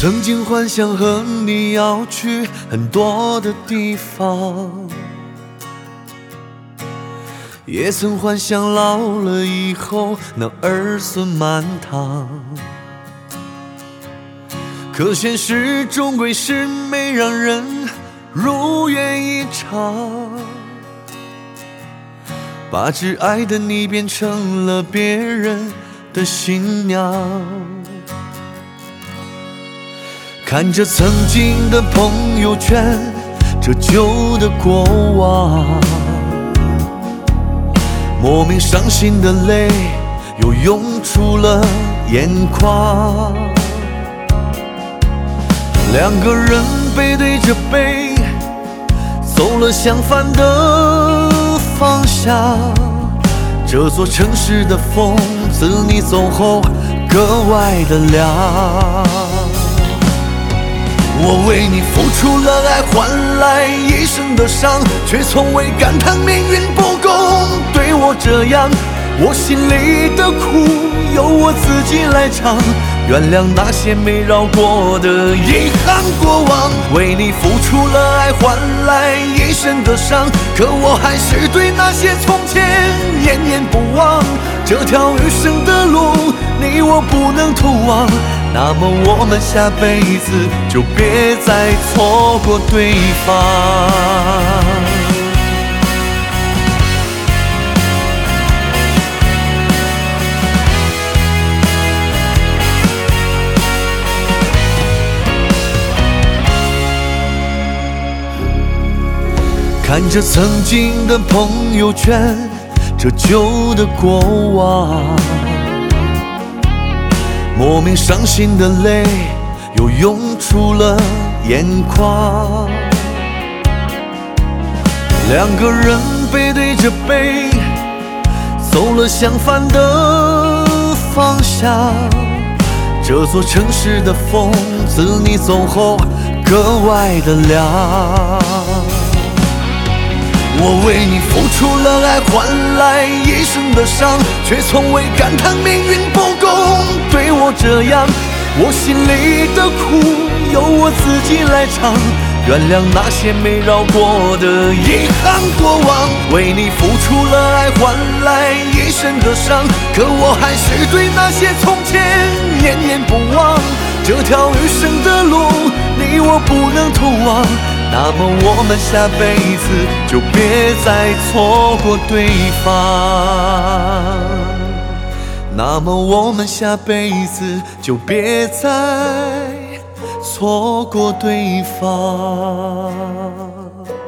曾经幻想和你要去很多的地方，也曾幻想老了以后能儿孙满堂。可现实终归是没让人如愿以偿，把挚爱的你变成了别人的新娘。看着曾经的朋友圈，这旧的过往，莫名伤心的泪又涌出了眼眶。两个人背对着背，走了相反的方向。这座城市的风，自你走后格外的凉。我为你付出了爱，换来一生的伤，却从未感叹命运不公对我这样。我心里的苦由我自己来尝，原谅那些没饶过的遗憾过往。为你付出了爱，换来一身的伤，可我还是对那些从前念念不忘。这条余生的路，你我不能同往，那么我们下辈子就别再错过对方。看着曾经的朋友圈，这旧的过往，莫名伤心的泪又涌出了眼眶。两个人背对着背，走了相反的方向。这座城市的风，自你走后格外的凉。我为你付出了爱，换来一生的伤，却从未感叹命运不公对我这样。我心里的苦由我自己来尝，原谅那些没饶过的遗憾过往。为你付出了爱，换来一身的伤，可我还是对那些从前念念不忘。这条余生的路，你我不能同往，那么我们下辈子就别再错过对方。那么我们下辈子就别再错过对方。